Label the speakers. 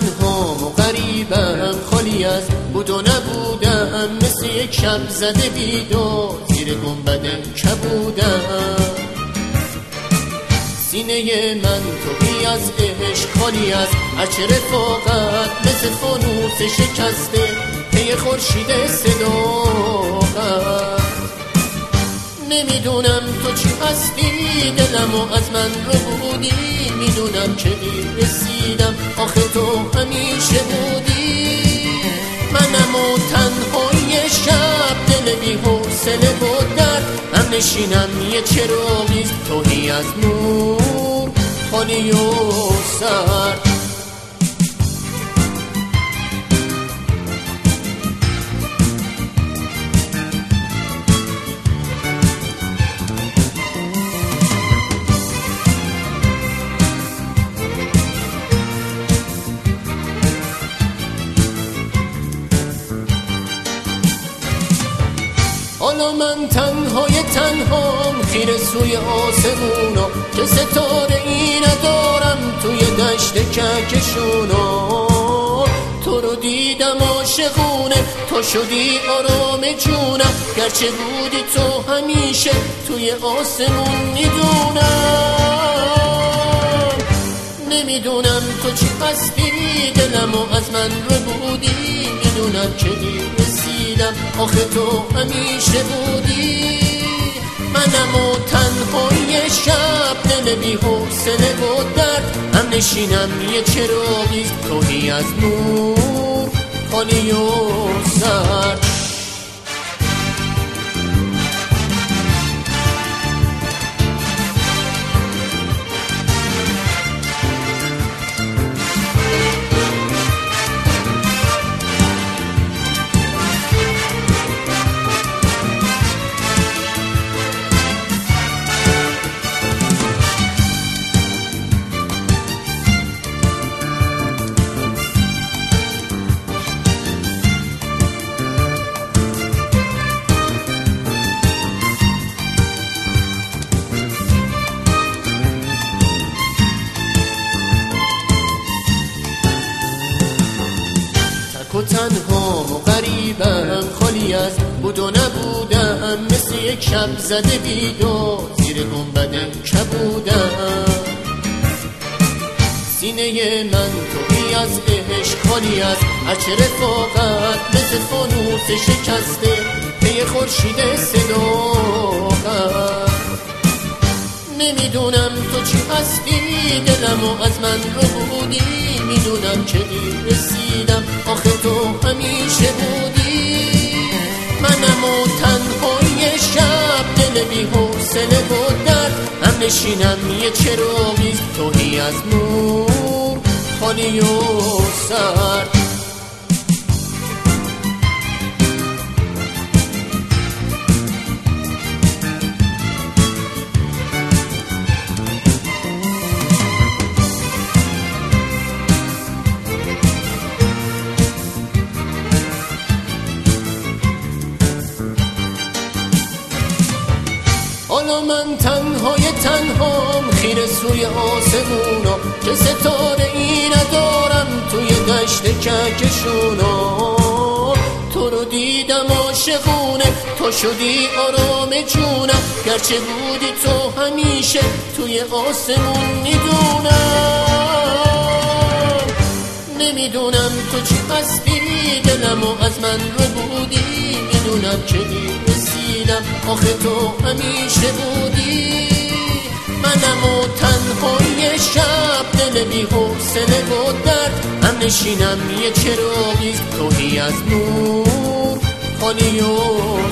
Speaker 1: تنها و غریبم، خالی از بود و نبودم، مثل یک شب زده بیدار زیر گنبد کبودم. سینه من توهی از عشق، خالی از هرچه رفاقت، مثل فانوس شکسته پی خورشید صداقت. نمیدونم تو چی هستی، دلمو از من رو بودی، میدونم که دیر رسیدم، آخه تو همیشه بودی. منم و تنهای شب، دل بی حوصله و درد، هم نشینم یه چراغی، توهی از نور، خالی و سرد. حالا من تنهای تنهام، خیره سوی آسمونا، که ستاره ای ندارم توی دشت کهکشونا. تو رو دیدم عاشقونه، تو شدی آرام جونم، گرچه بودی تو همیشه توی آسمون میدونم. نمیدونم تو چی هستی، دلمو از من رو بودی، میدونم که دیر رسیدم، آخه تو همیشه بودی. منم و تنهای شب، دل بی حوصله و درد، هم نشینم یه چراغی، توهی از نور، خالی و سرد. و تنها و غریبم، خالی از بود و نبودم، مثل یک شب زده بیدار زیر گنبد کبودم. سینه من توهی از عشق، خالی از هرچه رفاقت، مثل فانوس شکسته پی خورشید صداقت. نمیدونم تو چی هستی، دلمو از من رو بودی، میدونم که دیر رسیدم، آخه تو همیشه بودی. منم و تنهای شب، دل بی حوصله و درد، هم نشینم یه چراغی، توهی از نور، خالی و سرد. حالا من تنهای تنهام، خیره سوی آسمونا، که ستاره ای ندارم توی دشت کهکشونا. تو رو دیدم عاشقونه، تو شدی آرام جونم، گرچه بودی تو همیشه توی آسمون میدونم. نمیدونم تو چی هستی، دلمو از من رو بودی، میدونم که دیر رسیدم، آخه تو همیشه بودی. منم و تنهای شب، دل بی حوصله و درد، هم نشینم یه چراغی، توهی از نور، خالی و